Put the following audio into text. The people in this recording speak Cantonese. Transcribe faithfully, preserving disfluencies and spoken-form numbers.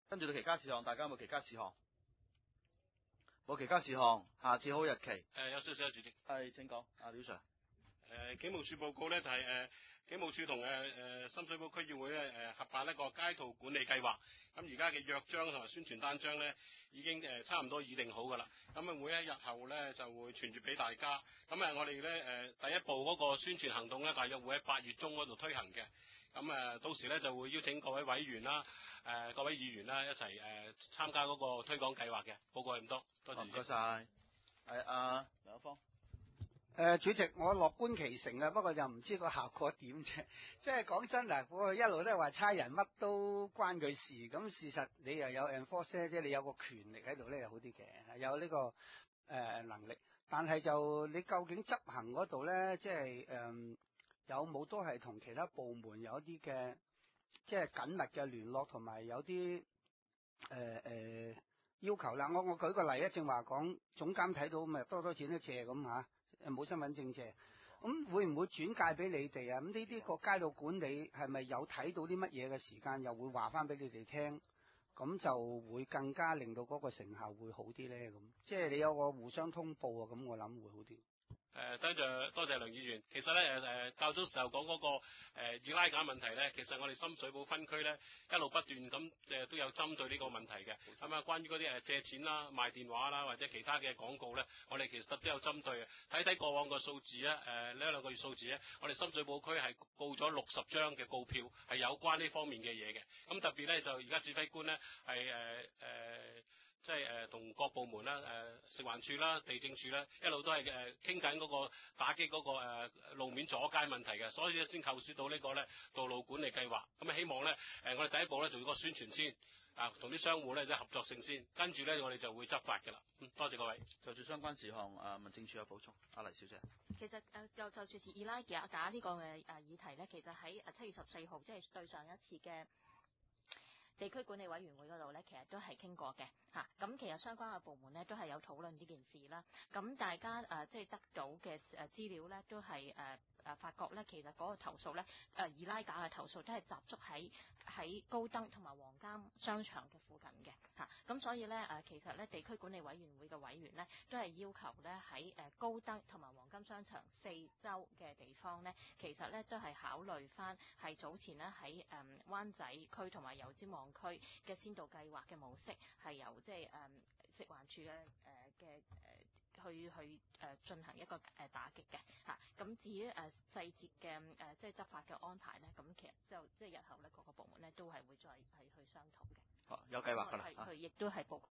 跟住到其他事項，大家有冇其他事項？冇其他事項，下次好日期。誒、 呃，有少少，主席。 係，請講，阿廖 Sir。 誒、呃，警務處報告咧就係、是、誒、呃，警務處同誒誒深水埗區議會咧誒、呃、合辦一個街道管理計劃。咁而家嘅約章同埋宣傳單張咧已經誒、呃、差唔多擬定好噶啦。咁啊，每一日後咧就會傳住俾大家。咁啊，我哋咧誒第一步嗰個宣傳行動咧，大約會喺八月中嗰度推行嘅。咁誒、呃，到時咧就會邀請各位委員啦、誒、呃、各位議員啦一齊誒、呃、參加嗰個推廣計劃嘅。報告係咁多，多謝。 唔該晒。係阿梁一方。 誒、呃，主席，我樂觀其成啊，不過就唔知個效果點啫。即係講真嗱，我一路都係話差人乜都關佢事，咁事實你又有 enforce 即係你有個權力喺度咧，又好啲嘅，有呢、這個誒、呃、能力。但係就你究竟執行嗰度咧，即係誒、呃、有冇都係同其他部門有一啲嘅即係緊密嘅聯絡，同埋有啲誒誒要求啦。我我舉個例啊，正話講總監睇到咪多多錢都借咁吓。誒，冇身份證借，咁會唔會轉介俾你哋啊？咁呢啲個街道管理係咪有睇到啲乜嘢嘅時間，又會話翻俾你哋聽，咁就會更加令到嗰個成效會好啲咧？咁即係你有個互相通報啊，咁我諗會好啲。 誒，多謝多謝梁議員。其實咧，誒、呃、誒，較早時候講嗰、那個誒易、呃、拉架問題咧，其實我哋深水埗分區咧一路不斷咁誒、呃、都有針對呢個問題嘅。咁啊，關於嗰啲誒借錢啦、賣電話啦或者其他嘅廣告咧，我哋其實都有針對嘅。睇睇過往個數字咧，誒呢兩個月數字咧，我哋深水埗區係告咗六十張嘅告票，係有關呢方面嘅嘢嘅。咁特別咧就而家指揮官咧係誒誒。即係誒同各部門啦、誒、呃、食環署啦、地政署啦，一路都係誒傾緊嗰個打擊嗰、那個、呃、路面阻街問題嘅，所以先構思到呢個咧道路管理計劃。咁啊希望咧誒、呃、我哋第一步咧做個宣傳先，啊同啲商戶咧即係合作性先，跟住咧我哋就會執法㗎啦。嗯，多謝各位。 就住相關事項，啊民政處有補充，阿黎小姐。 其實誒就就住是易拉架架呢個嘅誒議題咧，其實喺誒七月十四號即係對上一次嘅地區管理委員會嗰度咧，其實都係傾過嘅嚇。咁、啊、其實相關嘅部門咧都係有討論呢件事啦。咁大家誒、呃、即係得到嘅誒資料咧，都係誒誒發覺咧，其實嗰個投訴咧誒易拉架嘅投訴都係集中喺喺高登同埋黃金商場嘅附近嘅嚇。咁、啊、所以咧誒、呃、其實咧地區管理委員會嘅委員咧都係要求咧喺誒高登同埋黃金商場四周嘅地方咧，其實咧都係考慮翻係早前咧喺誒灣仔區同埋油尖旺區嘅先導計劃嘅模式，係由即係誒食環署嘅誒嘅誒去去誒進行一個誒打擊嘅嚇。咁、啊、至於誒細節嘅誒即係執法嘅安排咧，咁其實就即係日後咧各個部門咧都係會再係去商討嘅。 好，有計劃㗎啦。 佢亦都係報告。